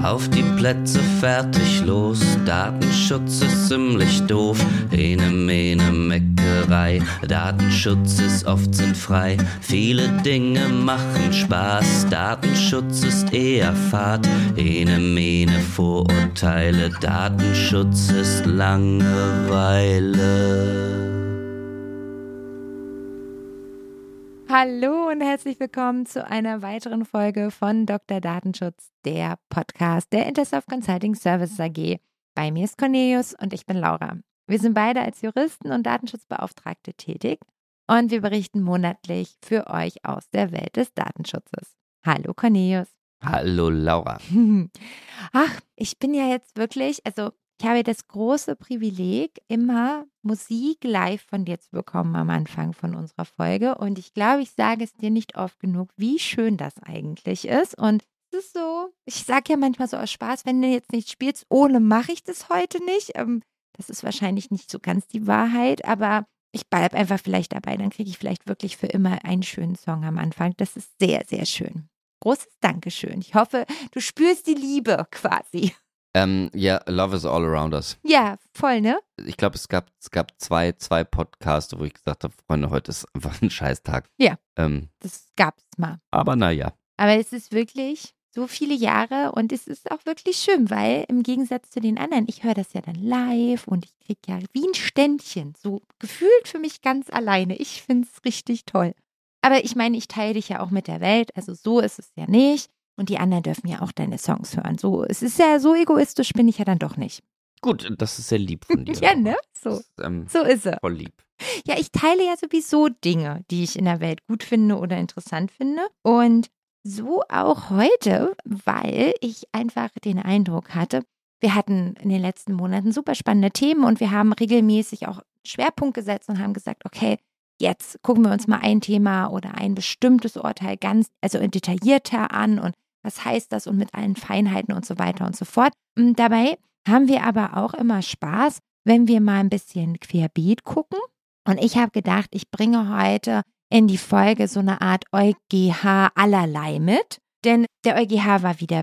Auf die Plätze, fertig, los. Datenschutz ist ziemlich doof. Ene, mene, Meckerei. Datenschutz ist oft sinnfrei. Viele Dinge machen Spaß. Datenschutz ist eher Fahrt. Ene, mene, Vorurteile. Datenschutz ist Langeweile. Hallo und herzlich willkommen zu einer weiteren Folge von Dr. Datenschutz, der Podcast der Intersoft Consulting Services AG. Bei mir ist Cornelius und ich bin Laura. Wir sind beide als Juristen und Datenschutzbeauftragte tätig und wir berichten monatlich für euch aus der Welt des Datenschutzes. Hallo Cornelius. Hallo Laura. Ach, ich bin ja jetzt wirklich, ich habe das große Privileg, immer Musik live von dir zu bekommen am Anfang von unserer Folge. Und ich glaube, ich sage es dir nicht oft genug, wie schön das eigentlich ist. Und es ist so, ich sage ja manchmal so aus Spaß, wenn du jetzt nicht spielst, ohne mache ich das heute nicht. Das ist wahrscheinlich nicht so ganz die Wahrheit, aber ich bleibe einfach vielleicht dabei. Dann kriege ich vielleicht wirklich für immer einen schönen Song am Anfang. Das ist sehr, sehr schön. Großes Dankeschön. Ich hoffe, du spürst die Liebe quasi. Ja, Love is all around us. Ja, voll, ne? Ich glaube, es gab zwei Podcasts, wo ich gesagt habe, Freunde, heute ist einfach ein Scheißtag. Ja, das gab's mal. Aber naja. Aber es ist wirklich so viele Jahre und es ist auch wirklich schön, weil im Gegensatz zu den anderen, ich höre das ja dann live und ich kriege ja wie ein Ständchen, so gefühlt für mich ganz alleine. Ich finde es richtig toll. Aber ich meine, ich teile dich ja auch mit der Welt, also so ist es ja nicht. Und die anderen dürfen ja auch deine Songs hören. So, es ist ja so egoistisch, bin ich ja dann doch nicht. Gut, das ist sehr lieb von dir. Ja, ne? So. So ist es. Voll lieb. Ja, ich teile ja sowieso Dinge, die ich in der Welt gut finde oder interessant finde. Und so auch heute, weil ich einfach den Eindruck hatte, wir hatten in den letzten Monaten super spannende Themen und wir haben regelmäßig auch Schwerpunkt gesetzt und haben gesagt, okay, jetzt gucken wir uns mal ein Thema oder ein bestimmtes Urteil ganz, detaillierter an und was heißt das und mit allen Feinheiten und so weiter und so fort. Und dabei haben wir aber auch immer Spaß, wenn wir mal ein bisschen querbeet gucken. Und ich habe gedacht, ich bringe heute in die Folge so eine Art EuGH allerlei mit. Denn der EuGH war wieder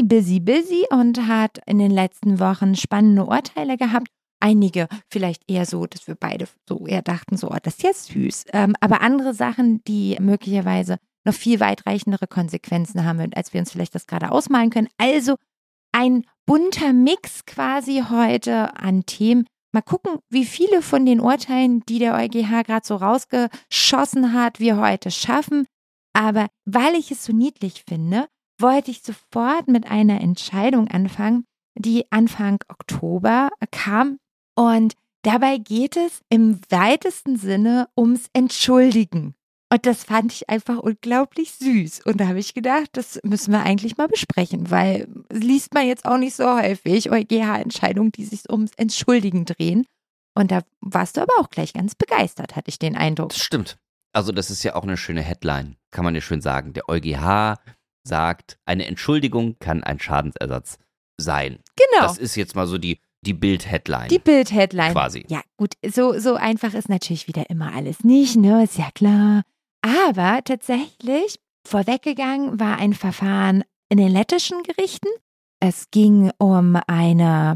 busy und hat in den letzten Wochen spannende Urteile gehabt. Einige vielleicht eher so, dass wir beide so eher dachten, so, oh, das ist ja süß. Aber andere Sachen, die möglicherweise noch viel weitreichendere Konsequenzen haben, als wir uns vielleicht das gerade ausmalen können. Also ein bunter Mix quasi heute an Themen. Mal gucken, wie viele von den Urteilen, die der EuGH gerade so rausgeschossen hat, wir heute schaffen. Aber weil ich es so niedlich finde, wollte ich sofort mit einer Entscheidung anfangen, die Anfang Oktober kam. Und dabei geht es im weitesten Sinne ums Entschuldigen. Und das fand ich einfach unglaublich süß. Und da habe ich gedacht, das müssen wir eigentlich mal besprechen, weil liest man jetzt auch nicht so häufig EuGH-Entscheidungen, die sich ums Entschuldigen drehen. Und da warst du aber auch gleich ganz begeistert, hatte ich den Eindruck. Das stimmt. Also das ist ja auch eine schöne Headline, kann man ja schön sagen. Der EuGH sagt, eine Entschuldigung kann ein Schadensersatz sein. Genau. Das ist jetzt mal so die Bild-Headline. Die Bild-Headline. Quasi. Ja, gut, so einfach ist natürlich wieder immer alles nicht, ne? Ist ja klar. Aber tatsächlich, vorweggegangen war ein Verfahren in den lettischen Gerichten. Es ging um eine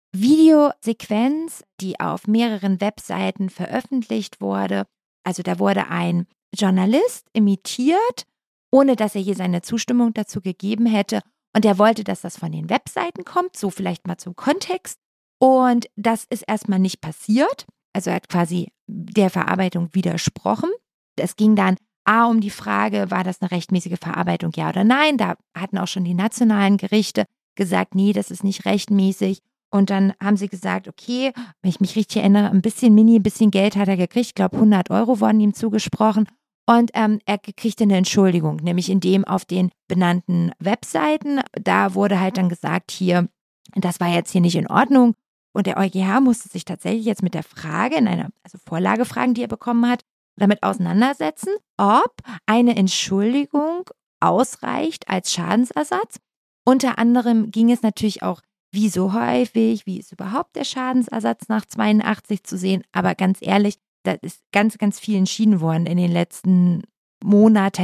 Videosequenz, die auf mehreren Webseiten veröffentlicht wurde. Also da wurde ein Journalist imitiert, ohne dass er hier seine Zustimmung dazu gegeben hätte. Und er wollte, dass das von den Webseiten kommt, so vielleicht mal zum Kontext. Und das ist erstmal nicht passiert. Also er hat quasi der Verarbeitung widersprochen. Es ging dann um die Frage, war das eine rechtmäßige Verarbeitung, ja oder nein? Da hatten auch schon die nationalen Gerichte gesagt, nee, das ist nicht rechtmäßig. Und dann haben sie gesagt, okay, wenn ich mich richtig erinnere, ein bisschen Geld hat er gekriegt. Ich glaube, 100 € wurden ihm zugesprochen. Und er kriegte eine Entschuldigung, nämlich indem auf den benannten Webseiten, da wurde halt dann gesagt, hier, das war jetzt hier nicht in Ordnung. Und der EuGH musste sich tatsächlich jetzt mit der Frage, Vorlagefragen, die er bekommen hat, damit auseinandersetzen, ob eine Entschuldigung ausreicht als Schadensersatz. Unter anderem ging es natürlich auch, wie so häufig, wie ist überhaupt der Schadensersatz nach 82 zu sehen. Aber ganz ehrlich, da ist ganz, ganz viel entschieden worden in den letzten Monaten.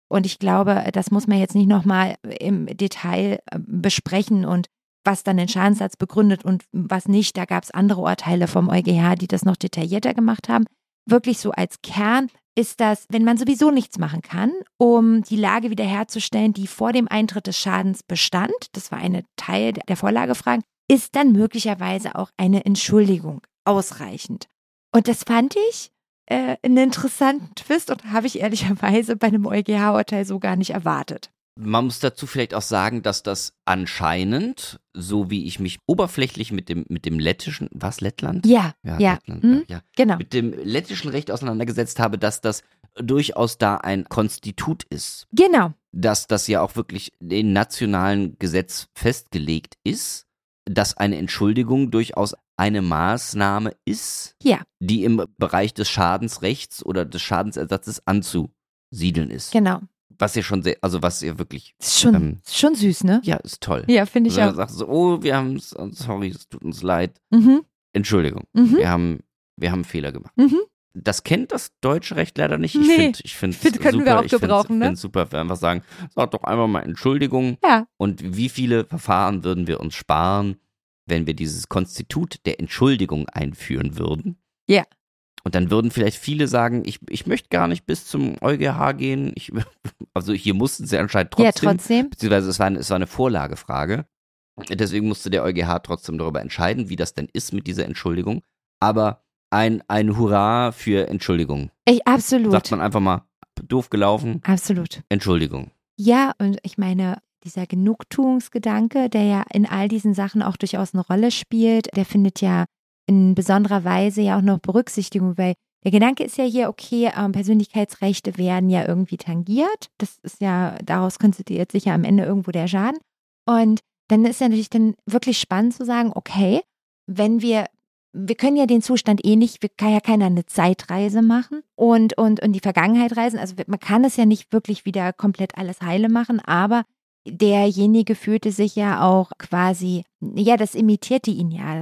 Und ich glaube, das muss man jetzt nicht nochmal im Detail besprechen und was dann den Schadensersatz begründet und was nicht. Da gab es andere Urteile vom EuGH, die das noch detaillierter gemacht haben. Wirklich so als Kern ist das, wenn man sowieso nichts machen kann, um die Lage wiederherzustellen, die vor dem Eintritt des Schadens bestand, das war eine Teil der Vorlagefragen, ist dann möglicherweise auch eine Entschuldigung ausreichend. Und das fand ich einen interessanten Twist und habe ich ehrlicherweise bei einem EuGH-Urteil so gar nicht erwartet. Man muss dazu vielleicht auch sagen, dass das anscheinend, so wie ich mich oberflächlich mit dem lettischen, was, Lettland? Ja. Lettland, ja. Genau. Mit dem lettischen Recht auseinandergesetzt habe, dass das durchaus da ein Konstitut ist. Genau. Dass das ja auch wirklich im nationalen Gesetz festgelegt ist, dass eine Entschuldigung durchaus eine Maßnahme ist, Ja. die im Bereich des Schadensrechts oder des Schadensersatzes anzusiedeln ist. Genau. Was ja schon sehr, also was ja wirklich. Ist schon süß, ne? Ja, ist toll. Ja, finde ich also, auch. Sagt so, oh, wir haben es, sorry, es tut uns leid. Entschuldigung, wir haben einen Fehler gemacht. Das kennt das deutsche Recht leider nicht. Ich finde können super, wir auch gebrauchen, ne? Ich finde es super, wenn wir einfach sagen, sag doch einfach mal Entschuldigung. Ja. Und wie viele Verfahren würden wir uns sparen, wenn wir dieses Konstitut der Entschuldigung einführen würden? Ja. Und dann würden vielleicht viele sagen, ich möchte gar nicht bis zum EuGH gehen. Also hier mussten sie anscheinend trotzdem. Ja, trotzdem. Beziehungsweise es war eine Vorlagefrage. Deswegen musste der EuGH trotzdem darüber entscheiden, wie das denn ist mit dieser Entschuldigung. Aber ein Hurra für Entschuldigung. Absolut. Sagt man einfach mal, doof gelaufen. Absolut. Entschuldigung. Ja, und ich meine, dieser Genugtuungsgedanke, der ja in all diesen Sachen auch durchaus eine Rolle spielt, der findet ja in besonderer Weise ja auch noch Berücksichtigung, weil der Gedanke ist ja hier, okay, Persönlichkeitsrechte werden ja irgendwie tangiert. Das ist ja, daraus konstituiert sich ja am Ende irgendwo der Schaden. Und dann ist ja natürlich dann wirklich spannend zu sagen, okay, wenn wir können ja den Zustand nicht, kann ja keiner eine Zeitreise machen und in die Vergangenheit reisen. Also man kann es ja nicht wirklich wieder komplett alles heile machen, aber derjenige fühlte sich ja auch quasi, ja, das imitierte ihn ja.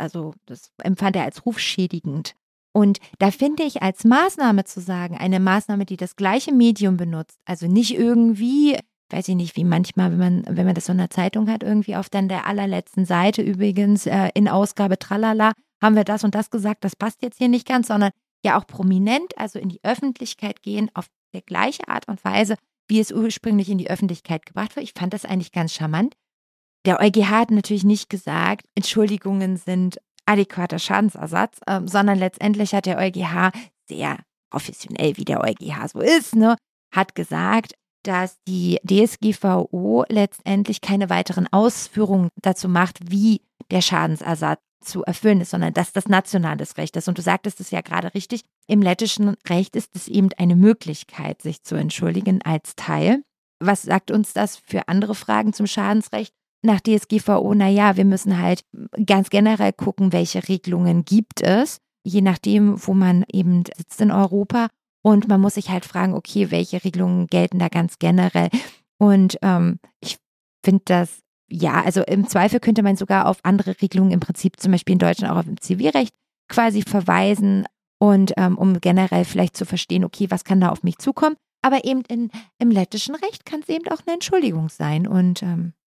Das empfand er als rufschädigend. Und da finde ich als Maßnahme zu sagen, eine Maßnahme, die das gleiche Medium benutzt, also nicht irgendwie, weiß ich nicht, wie manchmal, wenn man das so in der Zeitung hat, irgendwie auf dann der allerletzten Seite übrigens in Ausgabe Tralala, haben wir das und das gesagt, das passt jetzt hier nicht ganz, sondern ja auch prominent, also in die Öffentlichkeit gehen, auf der gleiche Art und Weise, wie es ursprünglich in die Öffentlichkeit gebracht wurde. Ich fand das eigentlich ganz charmant. Der EuGH hat natürlich nicht gesagt, Entschuldigungen sind adäquater Schadensersatz, sondern letztendlich hat der EuGH sehr professionell, wie der EuGH so ist, ne, hat gesagt, dass die DSGVO letztendlich keine weiteren Ausführungen dazu macht, wie der Schadensersatz zu erfüllen ist, sondern dass das nationales Recht ist. Und du sagtest es ja gerade richtig, im lettischen Recht ist es eben eine Möglichkeit, sich zu entschuldigen als Teil. Was sagt uns das für andere Fragen zum Schadensrecht? Nach DSGVO, naja, wir müssen halt ganz generell gucken, welche Regelungen gibt es, je nachdem, wo man eben sitzt in Europa. Und man muss sich halt fragen, okay, welche Regelungen gelten da ganz generell? Und ich finde das, ja, also im Zweifel könnte man sogar auf andere Regelungen im Prinzip, zum Beispiel in Deutschland auch auf dem Zivilrecht quasi verweisen und um generell vielleicht zu verstehen, okay, was kann da auf mich zukommen? Aber eben im lettischen Recht kann es eben auch eine Entschuldigung sein und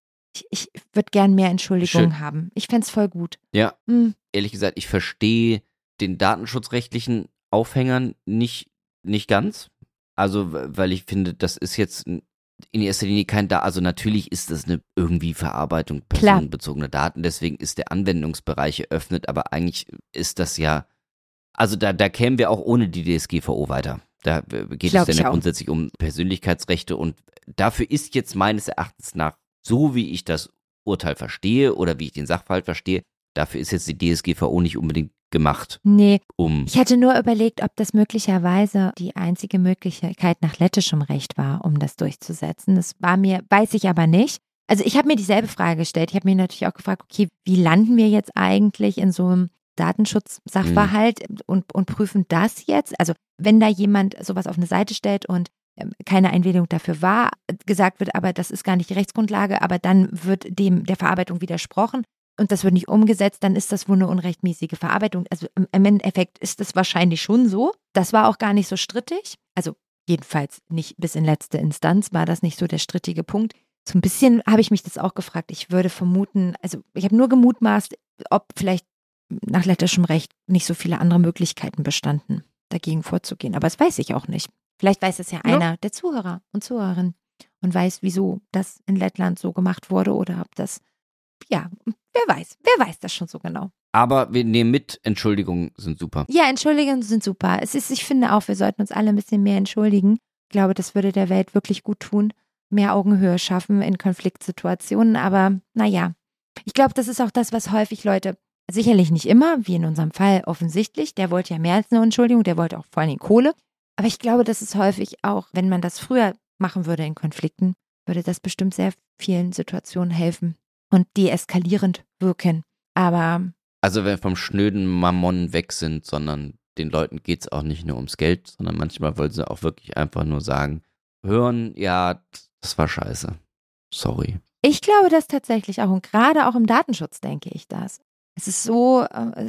ich würde gern mehr Entschuldigungen haben. Ich fände es voll gut. Ja, ehrlich gesagt, ich verstehe den datenschutzrechtlichen Aufhängern nicht ganz. Also, weil ich finde, das ist jetzt in erster Linie also natürlich ist das eine irgendwie Verarbeitung personenbezogener Daten, deswegen ist der Anwendungsbereich eröffnet, aber eigentlich ist das ja, also da kämen wir auch ohne die DSGVO weiter. Da geht es dann ja grundsätzlich um Persönlichkeitsrechte und dafür ist jetzt meines Erachtens nach, so wie ich das Urteil verstehe oder wie ich den Sachverhalt verstehe, dafür ist jetzt die DSGVO nicht unbedingt gemacht. Nee, ich hatte nur überlegt, ob das möglicherweise die einzige Möglichkeit nach lettischem Recht war, um das durchzusetzen. Das weiß ich aber nicht. Also ich habe mir dieselbe Frage gestellt. Ich habe mir natürlich auch gefragt, okay, wie landen wir jetzt eigentlich in so einem Datenschutz-Sachverhalt und prüfen das jetzt? Also wenn da jemand sowas auf eine Seite stellt und keine Einwilligung dafür war, gesagt wird, aber das ist gar nicht die Rechtsgrundlage, aber dann wird der Verarbeitung widersprochen und das wird nicht umgesetzt, dann ist das wohl eine unrechtmäßige Verarbeitung. Also im Endeffekt ist das wahrscheinlich schon so. Das war auch gar nicht so strittig. Also jedenfalls nicht bis in letzte Instanz, war das nicht so der strittige Punkt. So ein bisschen habe ich mich das auch gefragt. Ich würde vermuten, also ich habe nur gemutmaßt, ob vielleicht nach lettischem Recht nicht so viele andere Möglichkeiten bestanden, dagegen vorzugehen. Aber das weiß ich auch nicht. Vielleicht weiß es ja einer der Zuhörer und Zuhörerinnen und weiß, wieso das in Lettland so gemacht wurde oder ob das, ja, wer weiß das schon so genau. Aber wir nehmen mit, Entschuldigungen sind super. Ja, Entschuldigungen sind super. Ich finde auch, wir sollten uns alle ein bisschen mehr entschuldigen. Ich glaube, das würde der Welt wirklich gut tun. Mehr Augenhöhe schaffen in Konfliktsituationen. Aber naja, ich glaube, das ist auch das, was häufig Leute, sicherlich nicht immer, wie in unserem Fall offensichtlich, der wollte ja mehr als eine Entschuldigung, der wollte auch vor allem Kohle. Aber ich glaube, das ist häufig auch, wenn man das früher machen würde in Konflikten, würde das bestimmt sehr vielen Situationen helfen und deeskalierend wirken. Aber also wenn wir vom schnöden Mammon weg sind, sondern den Leuten geht es auch nicht nur ums Geld, sondern manchmal wollen sie auch wirklich einfach nur sagen, hören, ja, das war scheiße. Sorry. ich glaube das tatsächlich auch und gerade auch im Datenschutz denke ich das. Es ist so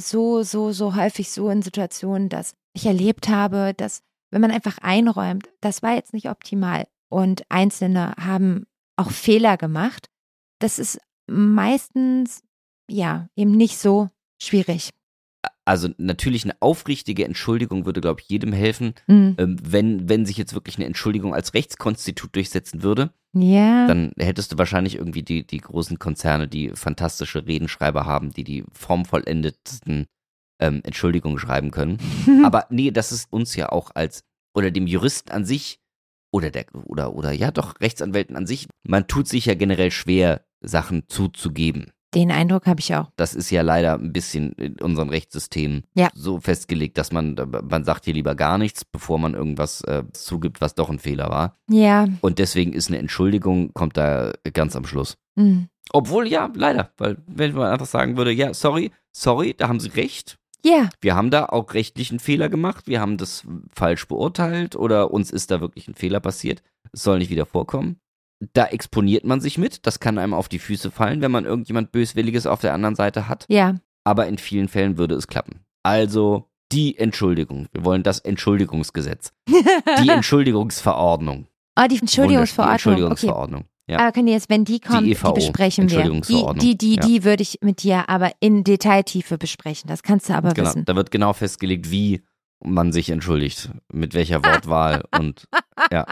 häufig so in Situationen, dass ich erlebt habe, dass wenn man einfach einräumt, das war jetzt nicht optimal und Einzelne haben auch Fehler gemacht, das ist meistens ja eben nicht so schwierig. Also natürlich eine aufrichtige Entschuldigung würde, glaube ich, jedem helfen. Wenn sich jetzt wirklich eine Entschuldigung als Rechtskonstitut durchsetzen würde, Ja. dann hättest du wahrscheinlich irgendwie die großen Konzerne, die fantastische Redenschreiber haben, die formvollendetsten Entschuldigungen schreiben können. Aber nee, das ist uns ja auch oder dem Juristen an sich oder ja doch, Rechtsanwälten an sich, man tut sich ja generell schwer, Sachen zuzugeben. Den Eindruck habe ich auch. Das ist ja leider ein bisschen in unserem Rechtssystem so festgelegt, dass man sagt hier lieber gar nichts, bevor man irgendwas zugibt, was doch ein Fehler war. Ja. Und deswegen ist eine Entschuldigung, kommt da ganz am Schluss. Mhm. Obwohl, ja, leider, weil wenn man einfach sagen würde, ja, sorry, da haben Sie recht. Ja. Wir haben da auch rechtlichen Fehler gemacht, wir haben das falsch beurteilt oder uns ist da wirklich ein Fehler passiert. Es soll nicht wieder vorkommen. Da exponiert man sich mit, das kann einem auf die Füße fallen, wenn man irgendjemand Böswilliges auf der anderen Seite hat. Ja. Aber in vielen Fällen würde es klappen. Also die Entschuldigung. Wir wollen das Entschuldigungsgesetz. Die Entschuldigungsverordnung. Oh, die Entschuldigungsverordnung. Die Entschuldigungsverordnung. Ja. Aber können jetzt, wenn die kommt, die besprechen wir. Die würde ich mit dir aber in Detailtiefe besprechen. Das kannst du aber wissen. Da wird genau festgelegt, wie man sich entschuldigt. Mit welcher Wortwahl und ja.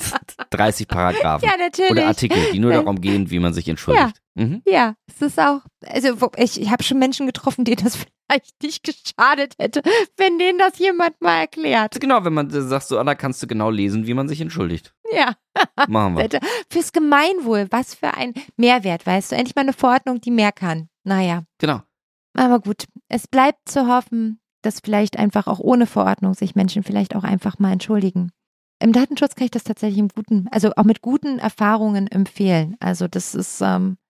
30 Paragraphen. Ja, natürlich. Oder Artikel, die nur darum gehen, wie man sich entschuldigt. Ja, es ist auch, also ich habe schon Menschen getroffen, denen das vielleicht nicht geschadet hätte, wenn denen das jemand mal erklärt. Genau, wenn man sagt, so, Anna, kannst du genau lesen, wie man sich entschuldigt. Ja. Machen wir. Fürs Gemeinwohl, was für ein Mehrwert, weißt du? Endlich mal eine Verordnung, die mehr kann. Naja. Genau. Aber gut, es bleibt zu hoffen, dass vielleicht einfach auch ohne Verordnung sich Menschen vielleicht auch einfach mal entschuldigen. Im Datenschutz kann ich das tatsächlich auch mit guten Erfahrungen empfehlen. Also das ist,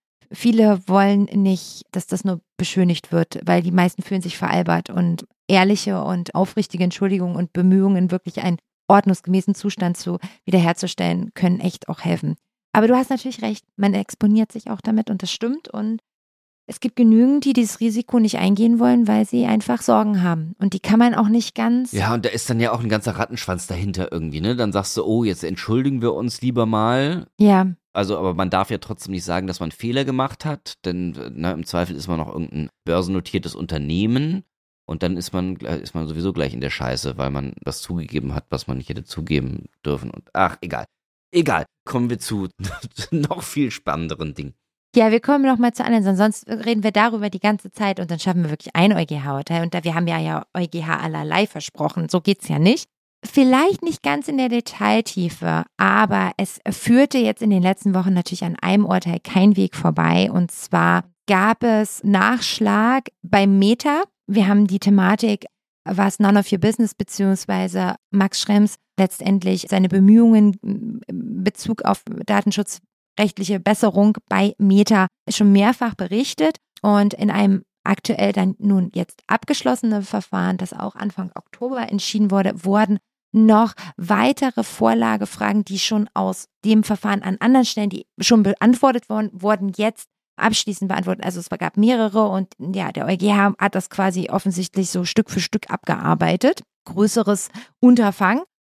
viele wollen nicht, dass das nur beschönigt wird, weil die meisten fühlen sich veralbert und ehrliche und aufrichtige Entschuldigungen und Bemühungen, wirklich einen ordnungsgemäßen Zustand wiederherzustellen, können echt auch helfen. Aber du hast natürlich recht, man exponiert sich auch damit und das stimmt und es gibt genügend, die dieses Risiko nicht eingehen wollen, weil sie einfach Sorgen haben. Und die kann man auch nicht ganz. Ja, und da ist dann ja auch ein ganzer Rattenschwanz dahinter irgendwie, ne? Dann sagst du, oh, jetzt entschuldigen wir uns lieber mal. Ja. Also, aber man darf ja trotzdem nicht sagen, dass man Fehler gemacht hat, denn im Zweifel ist man noch irgendein börsennotiertes Unternehmen und dann ist man sowieso gleich in der Scheiße, weil man was zugegeben hat, was man nicht hätte zugeben dürfen. Und ach, egal. Kommen wir zu noch viel spannenderen Dingen. Ja, wir kommen noch mal zu anderen, sonst reden wir darüber die ganze Zeit und dann schaffen wir wirklich ein EuGH-Urteil. Und wir haben ja EuGH allerlei versprochen, so geht's ja nicht. Vielleicht nicht ganz in der Detailtiefe, aber es führte jetzt in den letzten Wochen natürlich an einem Urteil kein Weg vorbei. Und zwar gab es Nachschlag beim Meta. Wir haben die Thematik, was None of Your Business beziehungsweise Max Schrems letztendlich seine Bemühungen in Bezug auf datenschutzrechtliche Besserung bei Meta schon mehrfach berichtet und in einem aktuell dann nun jetzt abgeschlossene Verfahren, das auch Anfang Oktober entschieden wurde, wurden noch weitere Vorlagefragen, die schon aus dem Verfahren an anderen Stellen, die schon beantwortet wurden jetzt abschließend beantwortet. Also es gab mehrere und ja, der EuGH hat das quasi offensichtlich so Stück für Stück abgearbeitet. Größeres Unterfangen.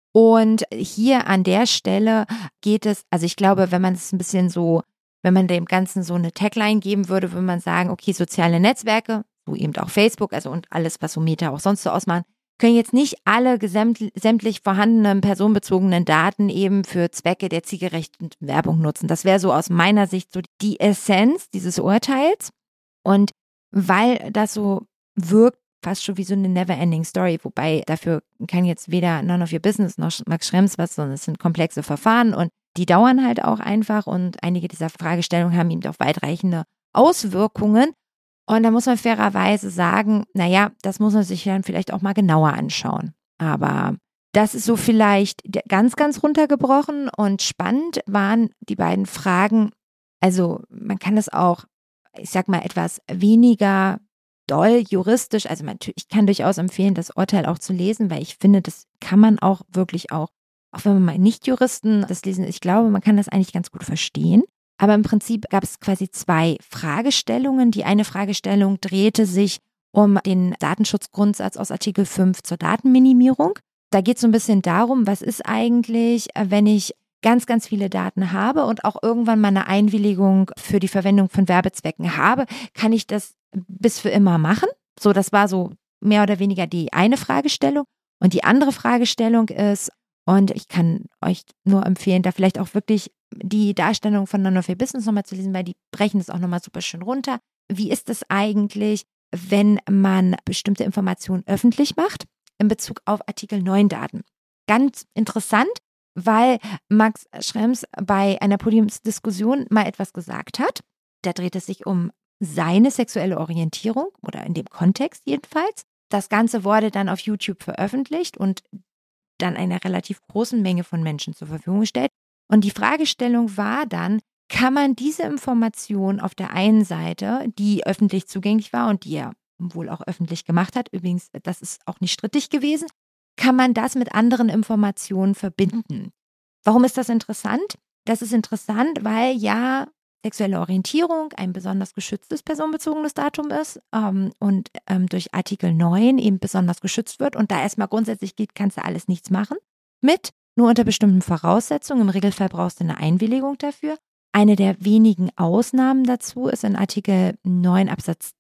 Und hier an der Stelle geht es, also ich glaube, wenn man es ein bisschen so, wenn man dem Ganzen so eine Tagline geben würde, würde man sagen, okay, soziale Netzwerke, so eben auch Facebook, also und alles, was so Meta auch sonst so ausmachen, können jetzt nicht alle sämtlich vorhandenen personenbezogenen Daten eben für Zwecke der zielgerechten Werbung nutzen. Das wäre so aus meiner Sicht so die Essenz dieses Urteils. Und weil das so wirkt, fast schon wie so eine never-ending Story, wobei dafür kann jetzt weder None of Your Business noch Max Schrems was, sondern es sind komplexe Verfahren und die dauern halt auch einfach und einige dieser Fragestellungen haben eben auch weitreichende Auswirkungen. Und da muss man fairerweise sagen, naja, das muss man sich dann vielleicht auch mal genauer anschauen. Aber das ist so vielleicht ganz, ganz runtergebrochen und spannend waren die beiden Fragen. Also man kann das auch, ich sag mal, etwas weniger doll juristisch, also ich kann durchaus empfehlen, das Urteil auch zu lesen, weil ich finde, das kann man auch wirklich auch wenn man mal nicht Juristen das lesen, ich glaube, man kann das eigentlich ganz gut verstehen. Aber im Prinzip gab es quasi 2 Fragestellungen. Die eine Fragestellung drehte sich um den Datenschutzgrundsatz aus Artikel 5 zur Datenminimierung. Da geht es so ein bisschen darum, was ist eigentlich, wenn ich ganz, ganz viele Daten habe und auch irgendwann mal eine Einwilligung für die Verwendung von Werbezwecken habe, kann ich das bis für immer machen? So, das war so mehr oder weniger die eine Fragestellung. Und die andere Fragestellung ist, und ich kann euch nur empfehlen, da vielleicht auch wirklich die Darstellung von None of Your Business nochmal zu lesen, weil die brechen das auch nochmal super schön runter. Wie ist es eigentlich, wenn man bestimmte Informationen öffentlich macht in Bezug auf Artikel 9 Daten? Ganz interessant, weil Max Schrems bei einer Podiumsdiskussion mal etwas gesagt hat. Da dreht es sich um seine sexuelle Orientierung oder in dem Kontext jedenfalls. Das Ganze wurde dann auf YouTube veröffentlicht und dann einer relativ großen Menge von Menschen zur Verfügung gestellt. Und die Fragestellung war dann, kann man diese Information auf der einen Seite, die öffentlich zugänglich war und die er wohl auch öffentlich gemacht hat, übrigens, das ist auch nicht strittig gewesen, kann man das mit anderen Informationen verbinden? Warum ist das interessant? Das ist interessant, weil ja sexuelle Orientierung ein besonders geschütztes personenbezogenes Datum ist und durch Artikel 9 eben besonders geschützt wird und da erstmal grundsätzlich geht, kannst du alles nichts machen mit, nur unter bestimmten Voraussetzungen. Im Regelfall brauchst du eine Einwilligung dafür. Eine der wenigen Ausnahmen dazu ist in Artikel 9 Absatz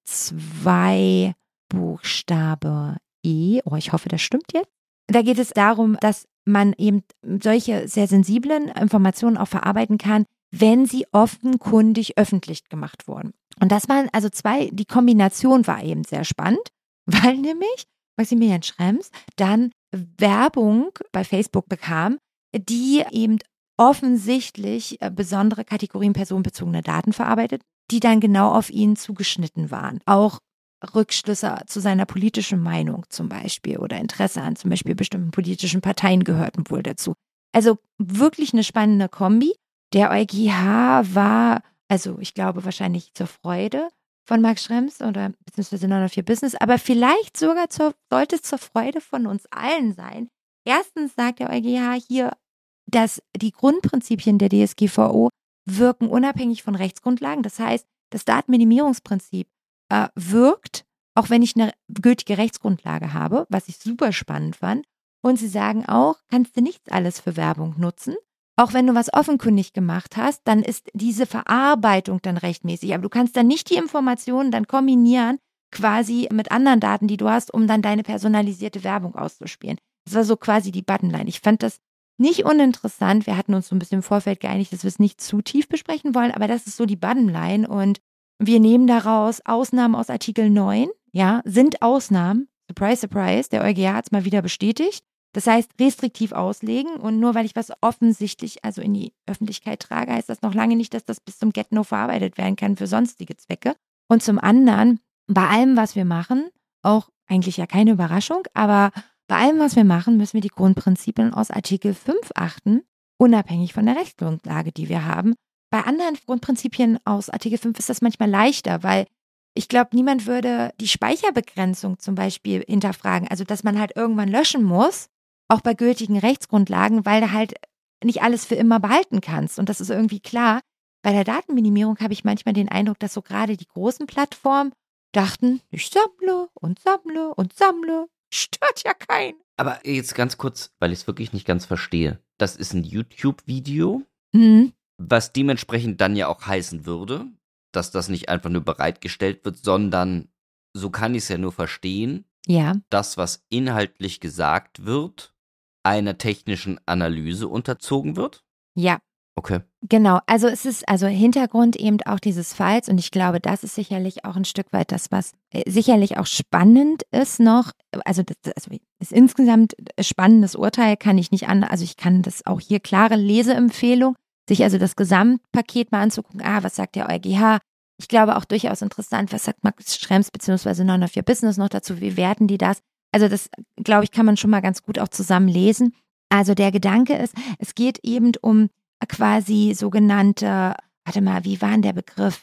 2 Buchstabe E. Oh, ich hoffe, das stimmt jetzt. Da geht es darum, dass man eben solche sehr sensiblen Informationen auch verarbeiten kann, wenn sie offenkundig öffentlich gemacht wurden. Und das waren also 2, die Kombination war eben sehr spannend, weil nämlich Maximilian Schrems dann Werbung bei Facebook bekam, die eben offensichtlich besondere Kategorien personenbezogener Daten verarbeitet, die dann genau auf ihn zugeschnitten waren. Auch Rückschlüsse zu seiner politischen Meinung zum Beispiel oder Interesse an zum Beispiel bestimmten politischen Parteien gehörten wohl dazu. Also wirklich eine spannende Kombi. Der EuGH war, also ich glaube wahrscheinlich zur Freude von Max Schrems oder beziehungsweise None of Your Business, aber vielleicht sogar sollte es zur Freude von uns allen sein. Erstens sagt der EuGH hier, dass die Grundprinzipien der DSGVO wirken unabhängig von Rechtsgrundlagen. Das heißt, das Datenminimierungsprinzip wirkt, auch wenn ich eine gültige Rechtsgrundlage habe, was ich super spannend fand. Und sie sagen auch, kannst du nicht alles für Werbung nutzen. Auch wenn du was offenkundig gemacht hast, dann ist diese Verarbeitung dann rechtmäßig. Aber du kannst dann nicht die Informationen dann kombinieren, quasi mit anderen Daten, die du hast, um dann deine personalisierte Werbung auszuspielen. Das war so quasi die Buttonline. Ich fand das nicht uninteressant. Wir hatten uns so ein bisschen im Vorfeld geeinigt, dass wir es nicht zu tief besprechen wollen, aber das ist so die Bottomline und wir nehmen daraus Ausnahmen aus Artikel 9, ja, sind Ausnahmen. Surprise, surprise, der EuGH hat es mal wieder bestätigt. Das heißt, restriktiv auslegen und nur weil ich was offensichtlich also in die Öffentlichkeit trage, heißt das noch lange nicht, dass das bis zum Get-No verarbeitet werden kann für sonstige Zwecke. Und zum anderen, bei allem, was wir machen, auch eigentlich ja keine Überraschung, aber bei allem, was wir machen, müssen wir die Grundprinzipien aus Artikel 5 achten, unabhängig von der Rechtsgrundlage, die wir haben. Bei anderen Grundprinzipien aus Artikel 5 ist das manchmal leichter, weil ich glaube, niemand würde die Speicherbegrenzung zum Beispiel hinterfragen, also dass man halt irgendwann löschen muss, auch bei gültigen Rechtsgrundlagen, weil du halt nicht alles für immer behalten kannst. Und das ist irgendwie klar. Bei der Datenminimierung habe ich manchmal den Eindruck, dass so gerade die großen Plattformen dachten, ich sammle und sammle und sammle. Stört ja keinen. Aber jetzt ganz kurz, weil ich es wirklich nicht ganz verstehe. Das ist ein YouTube-Video, was dementsprechend dann ja auch heißen würde, dass das nicht einfach nur bereitgestellt wird, sondern, so kann ich es ja nur verstehen, Ja. das, was inhaltlich gesagt wird, einer technischen Analyse unterzogen wird? Ja. Okay. Genau, also es ist Hintergrund eben auch dieses Falls und ich glaube, das ist sicherlich auch ein Stück weit das, was sicherlich auch spannend ist noch. Also das ist insgesamt ein spannendes Urteil, kann ich nicht also ich kann das auch hier klare Leseempfehlung, sich also das Gesamtpaket mal anzugucken. Was sagt der EuGH? Ich glaube auch durchaus interessant, was sagt Max Schrems bzw. None of Your Business noch dazu, wie werten die das? Also das, glaube ich, kann man schon mal ganz gut auch zusammen lesen. Also der Gedanke ist, es geht eben um quasi sogenannte, wie war denn der Begriff?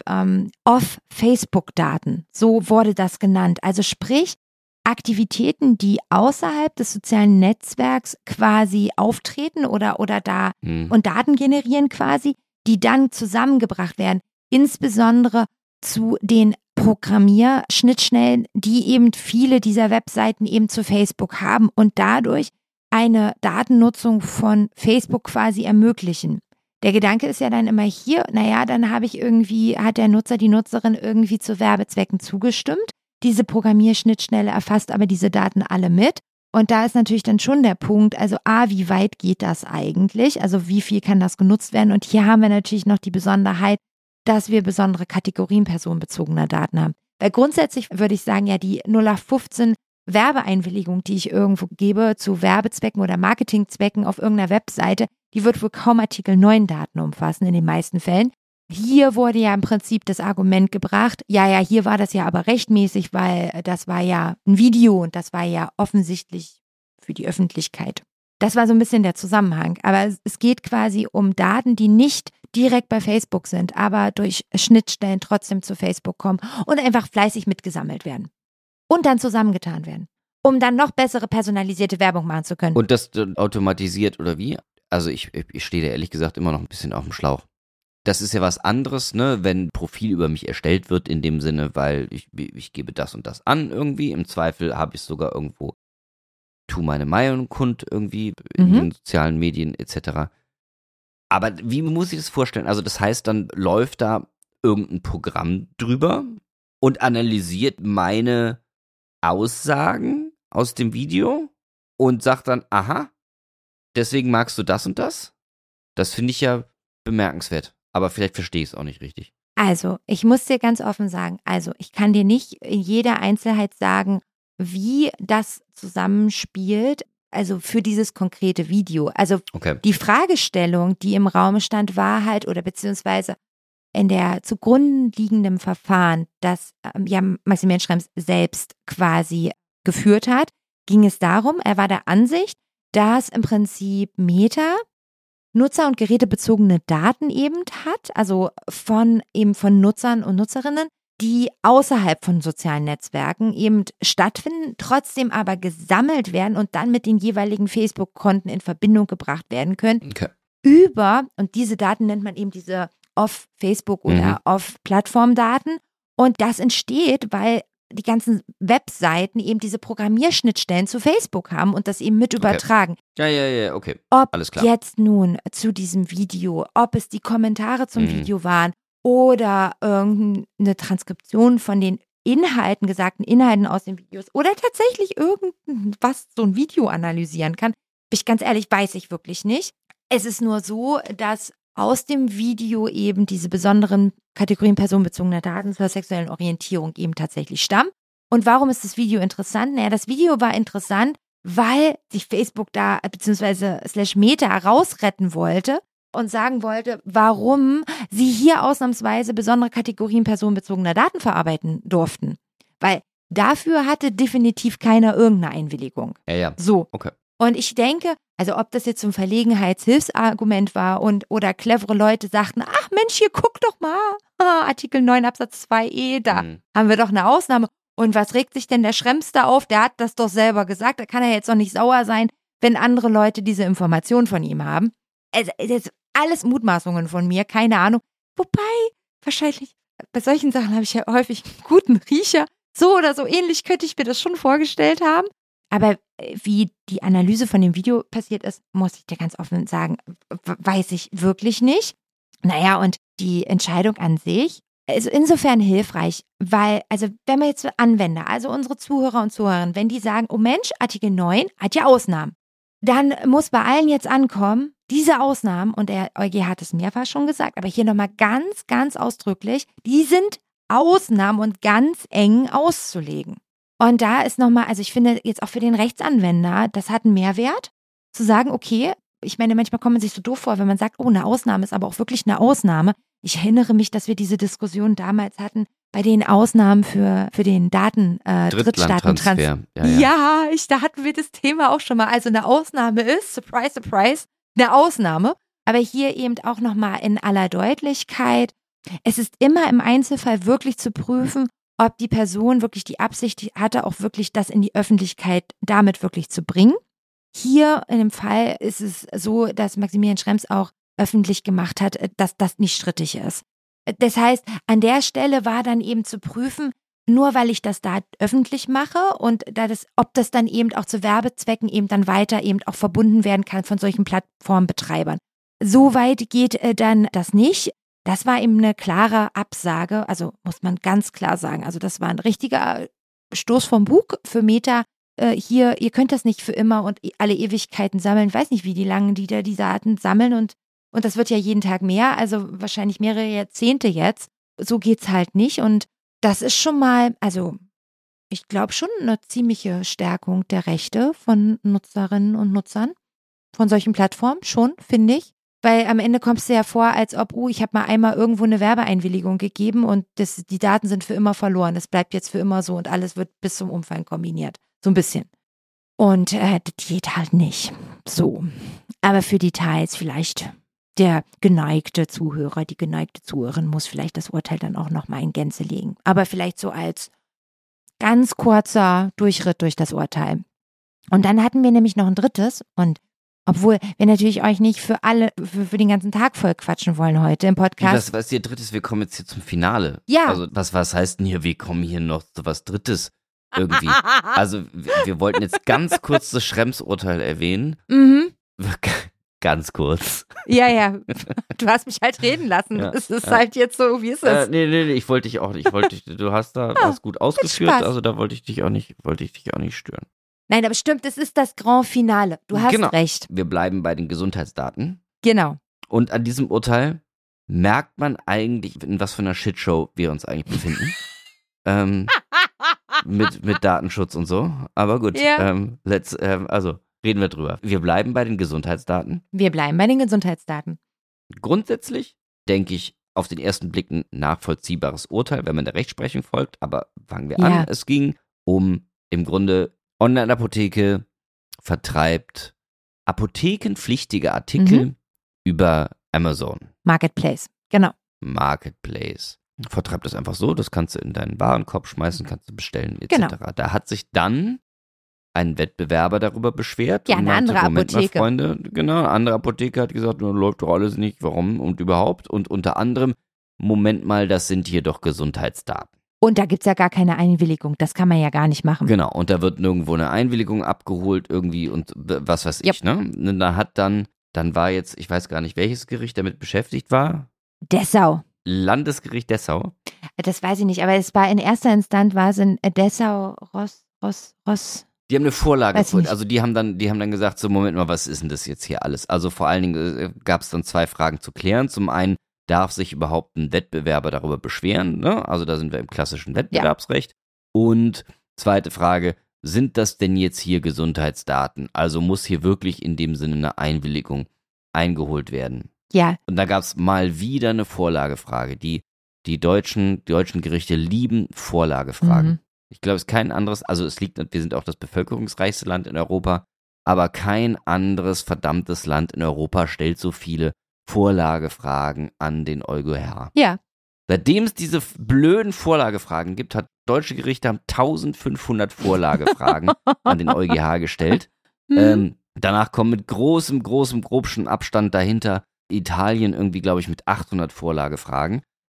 Off-Facebook-Daten. So wurde das genannt. Also sprich, Aktivitäten, die außerhalb des sozialen Netzwerks quasi auftreten oder da und Daten generieren quasi, die dann zusammengebracht werden, insbesondere zu den Programmierschnittstellen, die eben viele dieser Webseiten eben zu Facebook haben und dadurch eine Datennutzung von Facebook quasi ermöglichen. Der Gedanke ist ja dann immer hier, dann hat der Nutzer, die Nutzerin irgendwie zu Werbezwecken zugestimmt. Diese Programmierschnittstelle erfasst aber diese Daten alle mit. Und da ist natürlich dann schon der Punkt, also wie weit geht das eigentlich? Also wie viel kann das genutzt werden? Und hier haben wir natürlich noch die Besonderheit, dass wir besondere Kategorien personenbezogener Daten haben. Weil grundsätzlich würde ich sagen, ja, die 0815 Werbeeinwilligung, die ich irgendwo gebe zu Werbezwecken oder Marketingzwecken auf irgendeiner Webseite, die wird wohl kaum Artikel 9 Daten umfassen in den meisten Fällen. Hier wurde ja im Prinzip das Argument gebracht, hier war das ja aber rechtmäßig, weil das war ja ein Video und das war ja offensichtlich für die Öffentlichkeit. Das war so ein bisschen der Zusammenhang. Aber es geht quasi um Daten, die nicht direkt bei Facebook sind, aber durch Schnittstellen trotzdem zu Facebook kommen und einfach fleißig mitgesammelt werden. Und dann zusammengetan werden, um dann noch bessere personalisierte Werbung machen zu können. Und das automatisiert oder wie? Also ich stehe da ehrlich gesagt immer noch ein bisschen auf dem Schlauch. Das ist ja was anderes, ne, wenn ein Profil über mich erstellt wird, in dem Sinne, weil ich gebe das und das an irgendwie. Im Zweifel habe ich es sogar irgendwo, tu meine Meinung kund irgendwie in den sozialen Medien etc. Aber wie muss ich das vorstellen? Also das heißt, dann läuft da irgendein Programm drüber und analysiert meine Aussagen aus dem Video und sagt dann, aha, deswegen magst du das und das? Das finde ich ja bemerkenswert, aber vielleicht verstehe ich es auch nicht richtig. Also, ich muss dir ganz offen sagen, ich kann dir nicht in jeder Einzelheit sagen, wie das zusammenspielt, also für dieses konkrete Video. Also Die Fragestellung, die im Raum stand, war halt, oder beziehungsweise in der zugrunde liegenden Verfahren, das Maximilian Schrems selbst quasi geführt hat, ging es darum, er war der Ansicht, dass im Prinzip Meta Nutzer- und gerätebezogene Daten eben hat, also von Nutzern und Nutzerinnen, die außerhalb von sozialen Netzwerken eben stattfinden, trotzdem aber gesammelt werden und dann mit den jeweiligen Facebook-Konten in Verbindung gebracht werden können. Okay. Und diese Daten nennt man eben diese Off-Facebook- oder Off-Plattform-Daten. Und das entsteht, weil die ganzen Webseiten eben diese Programmierschnittstellen zu Facebook haben und das eben mit übertragen. Ja, okay. Ob alles klar. Jetzt nun zu diesem Video, ob es die Kommentare zum Video waren oder irgendeine Transkription von den gesagten Inhalten aus den Videos oder tatsächlich irgendwas so ein Video analysieren kann, bin ich ganz ehrlich, weiß ich wirklich nicht. Es ist nur so, dass aus dem Video eben diese besonderen Kategorien personenbezogener Daten zur sexuellen Orientierung eben tatsächlich stammen. Und warum ist das Video interessant? Naja, das Video war interessant, weil sich Facebook da beziehungsweise /Meta rausretten wollte und sagen wollte, warum sie hier ausnahmsweise besondere Kategorien personenbezogener Daten verarbeiten durften. Weil dafür hatte definitiv keiner irgendeine Einwilligung. Ja. So. Okay. Und ich denke, also ob das jetzt so ein Verlegenheitshilfsargument war oder clevere Leute sagten, ach Mensch, hier guck doch mal, Artikel 9 Absatz 2e, da haben wir doch eine Ausnahme. Und was regt sich denn der Schrems da auf? Der hat das doch selber gesagt, da kann er jetzt doch nicht sauer sein, wenn andere Leute diese Informationen von ihm haben. Also, das ist alles Mutmaßungen von mir, keine Ahnung. Wobei, wahrscheinlich, bei solchen Sachen habe ich ja häufig einen guten Riecher. So oder so ähnlich könnte ich mir das schon vorgestellt haben. Aber wie die Analyse von dem Video passiert ist, muss ich dir ganz offen sagen, weiß ich wirklich nicht. Naja, und die Entscheidung an sich ist insofern hilfreich, weil, also wenn wir jetzt Anwender, also unsere Zuhörer und Zuhörerinnen, wenn die sagen, oh Mensch, Artikel 9 hat ja Ausnahmen, dann muss bei allen jetzt ankommen, diese Ausnahmen, und der EuGH hat es mehrfach schon gesagt, aber hier nochmal ganz, ganz ausdrücklich, die sind Ausnahmen und ganz eng auszulegen. Und da ist nochmal, also ich finde jetzt auch für den Rechtsanwender, das hat einen Mehrwert, zu sagen, okay, ich meine, manchmal kommt man sich so doof vor, wenn man sagt, oh, eine Ausnahme ist aber auch wirklich eine Ausnahme. Ich erinnere mich, dass wir diese Diskussion damals hatten bei den Ausnahmen für den Drittstaatentransfer. Ja, da hatten wir das Thema auch schon mal. Also eine Ausnahme ist, surprise, surprise, eine Ausnahme. Aber hier eben auch nochmal in aller Deutlichkeit, es ist immer im Einzelfall wirklich zu prüfen, ob die Person wirklich die Absicht hatte, auch wirklich das in die Öffentlichkeit damit wirklich zu bringen. Hier in dem Fall ist es so, dass Maximilian Schrems auch öffentlich gemacht hat, dass das nicht strittig ist. Das heißt, an der Stelle war dann eben zu prüfen, nur weil ich das da öffentlich mache und ob das dann eben auch zu Werbezwecken eben dann weiter eben auch verbunden werden kann von solchen Plattformbetreibern. So weit geht dann das nicht. Das war eben eine klare Absage, also muss man ganz klar sagen. Also das war ein richtiger Stoß vom Bug für Meta. Hier, ihr könnt das nicht für immer und alle Ewigkeiten sammeln. Ich weiß nicht, wie die lange die da die Daten sammeln und das wird ja jeden Tag mehr, also wahrscheinlich mehrere Jahrzehnte jetzt. So geht's halt nicht und das ist schon mal, also ich glaube schon eine ziemliche Stärkung der Rechte von Nutzerinnen und Nutzern von solchen Plattformen, schon, finde ich. Weil am Ende kommst du ja vor, als ob, ich habe mal einmal irgendwo eine Werbeeinwilligung gegeben und die Daten sind für immer verloren. Es bleibt jetzt für immer so und alles wird bis zum Umfang kombiniert. So ein bisschen. Und das geht halt nicht. So. Aber für Details vielleicht der geneigte Zuhörer, die geneigte Zuhörerin muss vielleicht das Urteil dann auch nochmal in Gänze legen. Aber vielleicht so als ganz kurzer Durchritt durch das Urteil. Und dann hatten wir nämlich noch ein drittes und obwohl wir natürlich euch nicht für für den ganzen Tag voll quatschen wollen heute im Podcast. Was ist ihr drittes? Wir kommen jetzt hier zum Finale. Ja. Also was heißt denn hier, wir kommen hier noch zu was Drittes irgendwie? Also wir wollten jetzt ganz kurz das Schrems-Urteil erwähnen. Mhm. Ganz kurz. Ja. Du hast mich halt reden lassen. Ja, es ist halt jetzt so, wie ist es? Nee, ich wollte dich auch nicht. Du hast da was gut ausgeführt, also da wollte ich dich auch nicht stören. Nein, aber stimmt, es ist das Grand Finale. Du hast recht. Wir bleiben bei den Gesundheitsdaten. Genau. Und an diesem Urteil merkt man eigentlich, in was für einer Shitshow wir uns eigentlich befinden. mit Datenschutz und so. Aber gut, ja. Also reden wir drüber. Wir bleiben bei den Gesundheitsdaten. Grundsätzlich denke ich, auf den ersten Blick ein nachvollziehbares Urteil, wenn man der Rechtsprechung folgt. Aber fangen wir an. Es ging um im Grunde Online-Apotheke vertreibt apothekenpflichtige Artikel über Amazon. Marketplace, genau. Marketplace. Vertreibt das einfach so, das kannst du in deinen Warenkorb schmeißen, kannst du bestellen, etc. Genau. Da hat sich dann ein Wettbewerber darüber beschwert. Ja, eine andere Apotheke. Freunde, genau, eine andere Apotheke hat gesagt, läuft doch alles nicht, warum und überhaupt. Und unter anderem, Moment mal, das sind hier doch Gesundheitsdaten. Und da gibt es ja gar keine Einwilligung, das kann man ja gar nicht machen. Genau, und da wird nirgendwo eine Einwilligung abgeholt irgendwie und was weiß ich, ne? Und da hat dann war jetzt, ich weiß gar nicht, welches Gericht damit beschäftigt war. Dessau. Landesgericht Dessau. Das weiß ich nicht, aber es war in erster Instanz, war es in Dessau, Ross. Die haben eine Vorlage gefunden, also die haben dann gesagt, so Moment mal, was ist denn das jetzt hier alles? Also vor allen Dingen gab es dann zwei Fragen zu klären. Zum einen, darf sich überhaupt ein Wettbewerber darüber beschweren? Ne? Also da sind wir im klassischen Wettbewerbsrecht. Ja. Und zweite Frage, sind das denn jetzt hier Gesundheitsdaten? Also muss hier wirklich in dem Sinne eine Einwilligung eingeholt werden? Ja. Und da gab es mal wieder eine Vorlagefrage. Die deutschen Gerichte lieben Vorlagefragen. Mhm. Ich glaube, es ist kein anderes, also wir sind auch das bevölkerungsreichste Land in Europa, aber kein anderes verdammtes Land in Europa stellt so viele Vorlagefragen an den EuGH. Ja. Seitdem es diese blöden Vorlagefragen gibt, hat deutsche Gerichte 1500 Vorlagefragen an den EuGH gestellt. Danach kommen mit großem grobschen Abstand dahinter Italien irgendwie, glaube ich, mit 800 Vorlagefragen.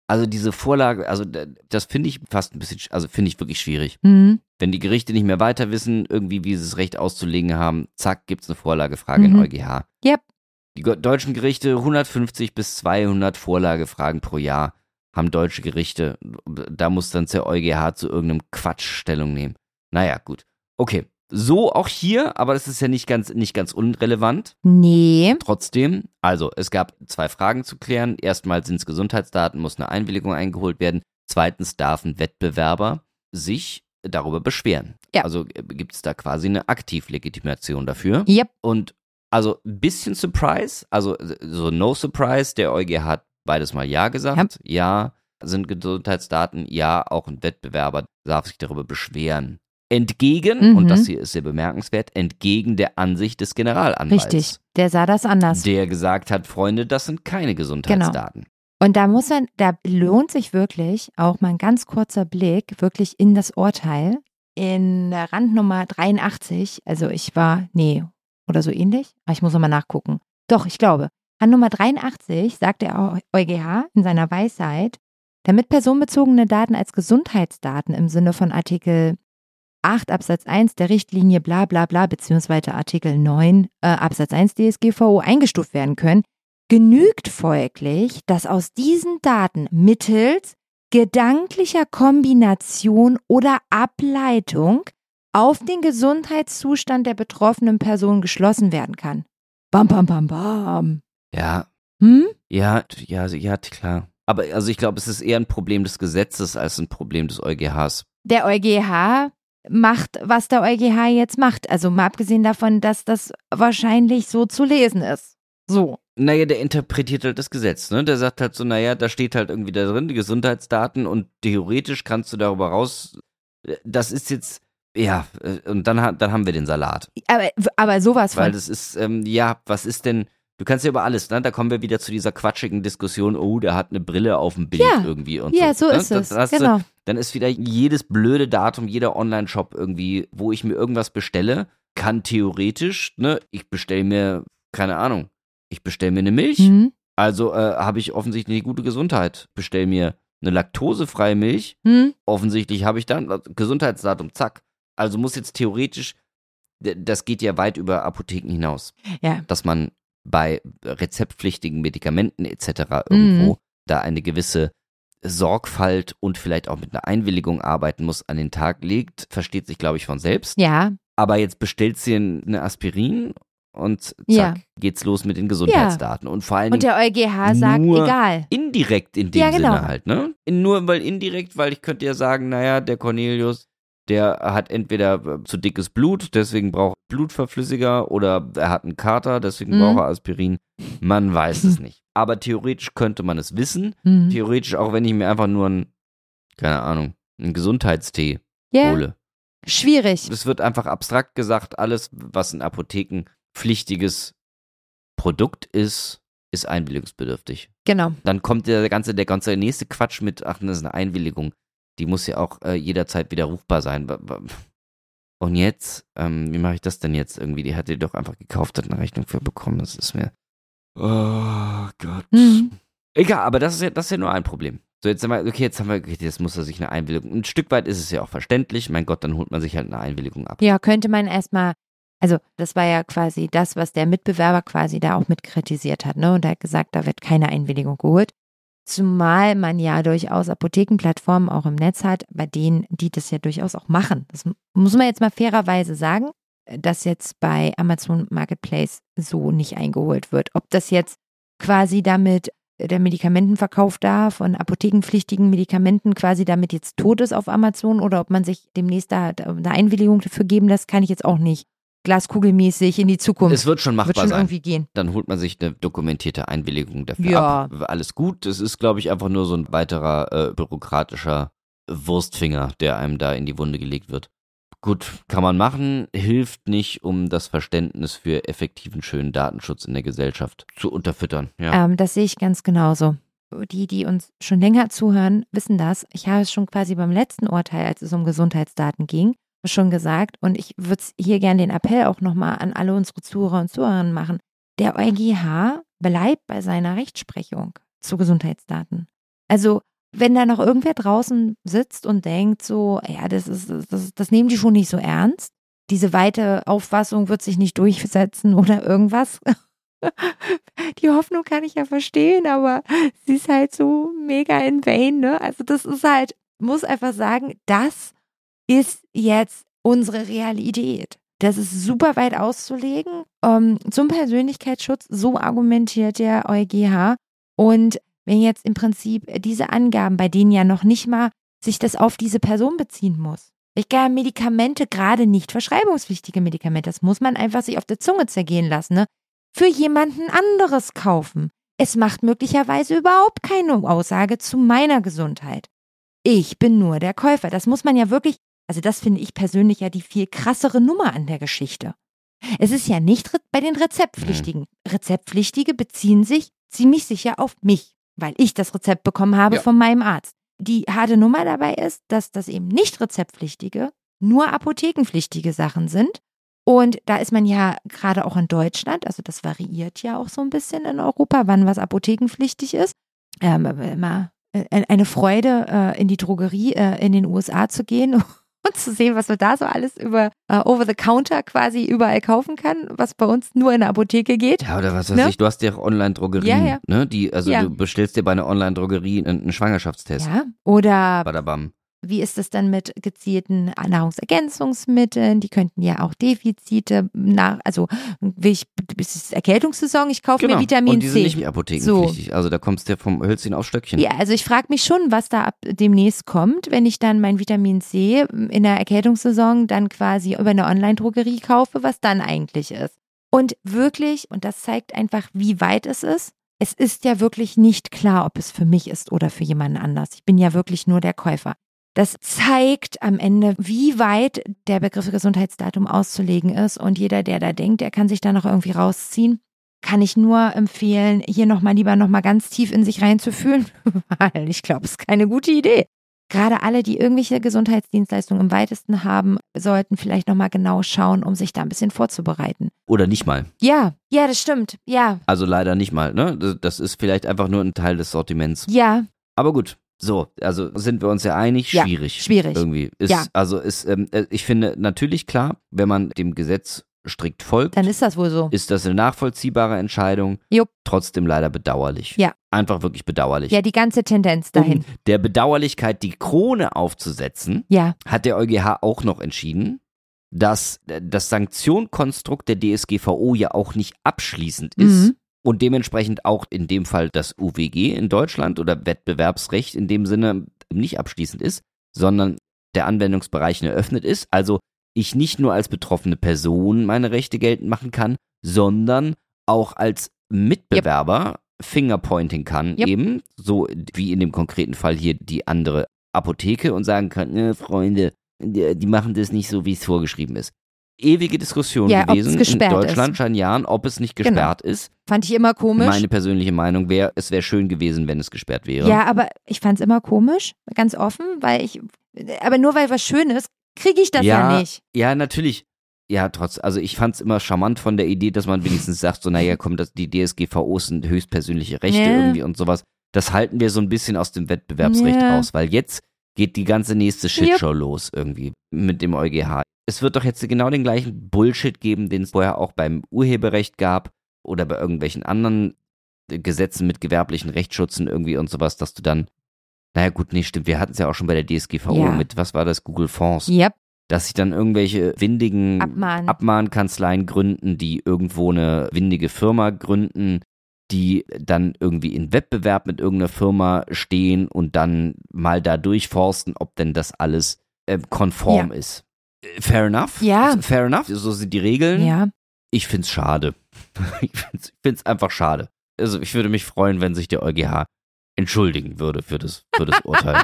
Also diese Vorlage, also das finde ich fast ein bisschen, also finde ich wirklich schwierig. Mhm. Wenn die Gerichte nicht mehr weiter wissen, irgendwie wie sie das Recht auszulegen haben, zack, gibt's eine Vorlagefrage in EuGH. Yep. Die deutschen Gerichte, 150 bis 200 Vorlagefragen pro Jahr haben deutsche Gerichte. Da muss dann der EuGH zu irgendeinem Quatsch Stellung nehmen. Naja, gut. Okay, so auch hier, aber das ist ja nicht ganz unrelevant. Nee. Trotzdem, also es gab 2 Fragen zu klären. Erstmal sind es Gesundheitsdaten, muss eine Einwilligung eingeholt werden. Zweitens darf ein Wettbewerber sich darüber beschweren. Ja. Also gibt es da quasi eine Aktivlegitimation dafür. Yep. Und also ein bisschen Surprise, also so no surprise, der EuGH hat beides mal Ja gesagt. Ja, sind Gesundheitsdaten, ja, auch ein Wettbewerber darf sich darüber beschweren. Entgegen, und das hier ist sehr bemerkenswert, entgegen der Ansicht des Generalanwalts. Richtig, der sah das anders. Der gesagt hat, Freunde, das sind keine Gesundheitsdaten. Und da lohnt sich wirklich auch mal ein ganz kurzer Blick wirklich in das Urteil. In der Randnummer 83, also oder so ähnlich, aber ich muss nochmal nachgucken. Doch, ich glaube. Randnummer 83 sagt der EuGH in seiner Weisheit, damit personenbezogene Daten als Gesundheitsdaten im Sinne von Artikel 8 Absatz 1 der Richtlinie bla bla bla beziehungsweise Artikel 9 Absatz 1 DSGVO eingestuft werden können, genügt folglich, dass aus diesen Daten mittels gedanklicher Kombination oder Ableitung auf den Gesundheitszustand der betroffenen Person geschlossen werden kann. Bam, bam, bam, bam. Ja. Ja, klar. Aber also ich glaube, es ist eher ein Problem des Gesetzes als ein Problem des EuGHs. Der EuGH macht, was der EuGH jetzt macht. Also mal abgesehen davon, dass das wahrscheinlich so zu lesen ist. So. Naja, der interpretiert halt das Gesetz, ne? Der sagt halt so, naja, da steht halt irgendwie da drin, die Gesundheitsdaten und theoretisch kannst du darüber raus, das ist jetzt, ja, und dann haben wir den Salat. Aber sowas von. Weil das ist, was ist denn, du kannst ja über alles, ne? Da kommen wir wieder zu dieser quatschigen Diskussion, oh, der hat eine Brille auf dem Bild irgendwie und ja, so. Ja, so ist es, genau. Dann ist wieder jedes blöde Datum, jeder Online-Shop irgendwie, wo ich mir irgendwas bestelle, kann theoretisch, ne, ich bestelle mir, keine Ahnung, ich bestelle mir eine Milch, also habe ich offensichtlich eine gute Gesundheit. Bestelle mir eine laktosefreie Milch, offensichtlich habe ich dann Gesundheitsdatum, zack. Also muss jetzt theoretisch, das geht ja weit über Apotheken hinaus, dass man bei rezeptpflichtigen Medikamenten etc. irgendwo da eine gewisse Sorgfalt und vielleicht auch mit einer Einwilligung arbeiten muss, an den Tag legt, versteht sich, glaube ich, von selbst. Ja. Aber jetzt bestellt sie eine Aspirin und zack, geht's los mit den Gesundheitsdaten. Und vor allen Dingen und der EuGH sagt, egal. Indirekt in dem Sinne halt, ne? Weil ich könnte ja sagen, naja, der Cornelius, der hat entweder zu dickes Blut, deswegen braucht er Blutverflüssiger, oder er hat einen Kater, deswegen braucht er Aspirin. Man weiß es nicht. Aber theoretisch könnte man es wissen. Theoretisch auch, wenn ich mir einfach nur einen Gesundheitstee hole. Schwierig. Es wird einfach abstrakt gesagt, alles, was in Apotheken pflichtiges Produkt ist einwilligungsbedürftig. Genau. Dann kommt der ganze nächste Quatsch mit, ach, das ist eine Einwilligung. Die muss ja auch jederzeit widerrufbar sein. Und jetzt, wie mache ich das denn jetzt irgendwie? Die hat die doch einfach gekauft, hat eine Rechnung für bekommen. Das ist mir, oh Gott. Egal, aber das ist ja nur ein Problem. So, jetzt muss er sich eine Einwilligung. Ein Stück weit ist es ja auch verständlich. Mein Gott, dann holt man sich halt eine Einwilligung ab. Ja, könnte man erstmal, also das war ja quasi das, was der Mitbewerber quasi da auch mit kritisiert hat, ne? Und er hat gesagt, da wird keine Einwilligung geholt. Zumal man ja durchaus Apothekenplattformen auch im Netz hat, bei denen die das ja durchaus auch machen. Das muss man jetzt mal fairerweise sagen, dass jetzt bei Amazon Marketplace so nicht eingeholt wird. Ob das jetzt quasi damit der Medikamentenverkauf da von apothekenpflichtigen Medikamenten quasi damit jetzt tot ist auf Amazon oder ob man sich demnächst da eine Einwilligung dafür geben lässt, kann ich jetzt auch nicht glaskugelmäßig in die Zukunft. Es wird schon machbar sein. Irgendwie gehen. Dann holt man sich eine dokumentierte Einwilligung dafür ab. Alles gut. Es ist, glaube ich, einfach nur so ein weiterer bürokratischer Wurstfinger, der einem da in die Wunde gelegt wird. Gut, kann man machen, hilft nicht, um das Verständnis für effektiven, schönen Datenschutz in der Gesellschaft zu unterfüttern. Ja. Das sehe ich ganz genauso. Die uns schon länger zuhören, wissen das. Ich habe es schon quasi beim letzten Urteil, als es um Gesundheitsdaten ging, schon gesagt, und ich würde hier gerne den Appell auch nochmal an alle unsere Zuhörer und Zuhörerinnen machen. Der EuGH bleibt bei seiner Rechtsprechung zu Gesundheitsdaten. Also wenn da noch irgendwer draußen sitzt und denkt so, ja, das nehmen die schon nicht so ernst. Diese weite Auffassung wird sich nicht durchsetzen oder irgendwas. Die Hoffnung kann ich ja verstehen, aber sie ist halt so mega in vain, ne? Also das ist halt, muss einfach sagen, das ist jetzt unsere Realität. Das ist super weit auszulegen. Zum Persönlichkeitsschutz, so argumentiert der EuGH. Und wenn jetzt im Prinzip diese Angaben, bei denen ja noch nicht mal sich das auf diese Person beziehen muss. Ich kann Medikamente, gerade nicht verschreibungspflichtige Medikamente, das muss man einfach sich auf der Zunge zergehen lassen, ne? Für jemanden anderes kaufen. Es macht möglicherweise überhaupt keine Aussage zu meiner Gesundheit. Ich bin nur der Käufer. Das muss man ja wirklich, also das finde ich persönlich ja die viel krassere Nummer an der Geschichte. Es ist ja nicht bei den Rezeptpflichtigen. Rezeptpflichtige beziehen sich ziemlich sicher auf mich, weil ich das Rezept bekommen habe von meinem Arzt. Die harte Nummer dabei ist, dass das eben nicht rezeptpflichtige, nur apothekenpflichtige Sachen sind. Und da ist man ja gerade auch in Deutschland, also das variiert ja auch so ein bisschen in Europa, wann was apothekenpflichtig ist. Immer eine Freude, in die Drogerie in den USA zu gehen und zu sehen, was man da so alles über over the counter quasi überall kaufen kann, was bei uns nur in der Apotheke geht. Ja, oder was weiß ich, du hast ja auch Online-Drogerien, ne? Du bestellst dir bei einer Online-Drogerie einen Schwangerschaftstest. Ja, oder Badabam. Wie ist es dann mit gezielten Nahrungsergänzungsmitteln? Die könnten ja auch Defizite es ist Erkältungssaison, ich kaufe mir Vitamin C. Und die sind nicht mehr apothekenpflichtig, also da kommst du ja vom Hölzchen auf Stöckchen. Ja, also ich frage mich schon, was da ab demnächst kommt, wenn ich dann mein Vitamin C in der Erkältungssaison dann quasi über eine Online-Drogerie kaufe, was dann eigentlich ist. Und wirklich, und das zeigt einfach, wie weit es ist ja wirklich nicht klar, ob es für mich ist oder für jemanden anders. Ich bin ja wirklich nur der Käufer. Das zeigt am Ende, wie weit der Begriff Gesundheitsdatum auszulegen ist. Und jeder, der da denkt, der kann sich da noch irgendwie rausziehen, kann ich nur empfehlen, hier lieber noch mal ganz tief in sich reinzufühlen, weil ich glaube, es ist keine gute Idee. Gerade alle, die irgendwelche Gesundheitsdienstleistungen im weitesten haben, sollten vielleicht noch mal genau schauen, um sich da ein bisschen vorzubereiten. Oder nicht mal. Ja, das stimmt, ja. Also leider nicht mal, ne? Das ist vielleicht einfach nur ein Teil des Sortiments. Ja. Aber gut. So, also sind wir uns ja einig, schwierig. Schwierig. Irgendwie. Ich finde natürlich klar, wenn man dem Gesetz strikt folgt, dann ist das wohl so. Ist das eine nachvollziehbare Entscheidung, trotzdem leider bedauerlich. Ja. Einfach wirklich bedauerlich. Ja, die ganze Tendenz dahin. Um der Bedauerlichkeit die Krone aufzusetzen, hat der EuGH auch noch entschieden, dass das Sanktionkonstrukt der DSGVO ja auch nicht abschließend ist. Und dementsprechend auch in dem Fall das UWG in Deutschland oder Wettbewerbsrecht in dem Sinne nicht abschließend ist, sondern der Anwendungsbereich eröffnet ist. Also ich nicht nur als betroffene Person meine Rechte geltend machen kann, sondern auch als Mitbewerber Fingerpointing kann, eben so wie in dem konkreten Fall hier die andere Apotheke und sagen kann, Freunde, die machen das nicht so, wie es vorgeschrieben ist. Ewige Diskussion gewesen in Deutschland seit Jahren, ob es nicht gesperrt ist. Fand ich immer komisch. Meine persönliche Meinung wäre, es wäre schön gewesen, wenn es gesperrt wäre. Ja, aber ich fand es immer komisch, ganz offen, aber nur weil was schön ist, kriege ich das ja nicht. Ja, natürlich. Ja, also ich fand es immer charmant von der Idee, dass man wenigstens sagt, so, naja, komm, die DSGVOs sind höchstpersönliche Rechte irgendwie und sowas. Das halten wir so ein bisschen aus dem Wettbewerbsrecht raus, weil jetzt geht die ganze nächste Shitshow los irgendwie mit dem EuGH. Es wird doch jetzt genau den gleichen Bullshit geben, den es vorher auch beim Urheberrecht gab oder bei irgendwelchen anderen Gesetzen mit gewerblichen Rechtsschutzen irgendwie und sowas, dass du dann, naja gut, nee, stimmt, wir hatten es ja auch schon bei der DSGVO mit, was war das, Google Fonds, dass sich dann irgendwelche windigen Abmahnkanzleien gründen, die irgendwo eine windige Firma gründen, die dann irgendwie in Wettbewerb mit irgendeiner Firma stehen und dann mal da durchforsten, ob denn das alles konform ist. Fair enough. Ja. Fair enough. So sind die Regeln. Ja. Ich find's schade. Ich find's einfach schade. Also ich würde mich freuen, wenn sich der EuGH entschuldigen würde für das Urteil.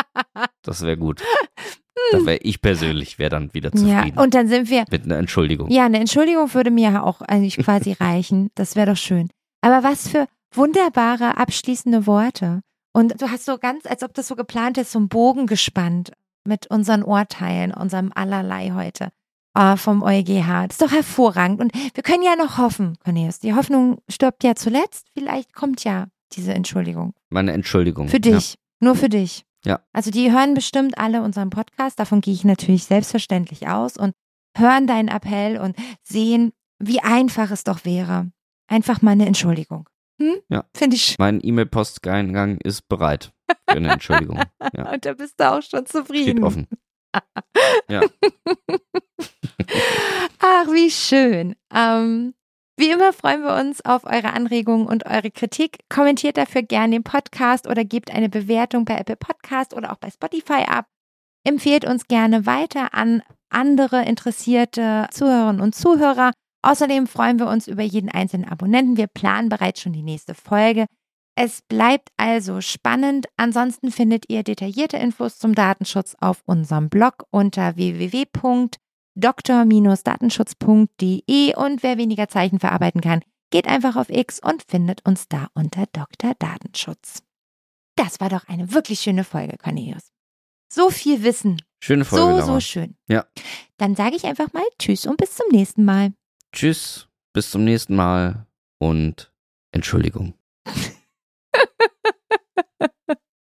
Das wäre gut. Da wäre ich persönlich, dann wieder zufrieden. Ja, und dann sind wir. Mit einer Entschuldigung. Ja, eine Entschuldigung würde mir ja auch eigentlich quasi reichen. Das wäre doch schön. Aber was für wunderbare abschließende Worte. Und du hast so ganz, als ob das so geplant ist, so einen Bogen gespannt mit unseren Urteilen, unserem Allerlei heute vom EuGH. Das ist doch hervorragend. Und wir können ja noch hoffen, Cornelius. Die Hoffnung stirbt ja zuletzt. Vielleicht kommt ja diese Entschuldigung. Meine Entschuldigung. Für dich. Nur für dich. Ja. Also die hören bestimmt alle unseren Podcast, davon gehe ich natürlich selbstverständlich aus und hören deinen Appell und sehen, wie einfach es doch wäre. Einfach mal eine Entschuldigung. Ja. Finde ich schön. Mein E-Mail-Posteingang ist bereit für eine Entschuldigung. Ja. Und da bist du auch schon zufrieden. Steht offen. Ja. Ach, wie schön. Wie immer freuen wir uns auf eure Anregungen und eure Kritik. Kommentiert dafür gerne den Podcast oder gebt eine Bewertung bei Apple Podcast oder auch bei Spotify ab. Empfehlt uns gerne weiter an andere interessierte Zuhörerinnen und Zuhörer. Außerdem freuen wir uns über jeden einzelnen Abonnenten. Wir planen bereits schon die nächste Folge. Es bleibt also spannend. Ansonsten findet ihr detaillierte Infos zum Datenschutz auf unserem Blog unter www.dr-datenschutz.de und wer weniger Zeichen verarbeiten kann, geht einfach auf X und findet uns da unter Dr. Datenschutz. Das war doch eine wirklich schöne Folge, Cornelius. So viel Wissen. Schöne Folge, Laura. So schön. Ja. Dann sage ich einfach mal Tschüss und bis zum nächsten Mal. Tschüss, bis zum nächsten Mal und Entschuldigung.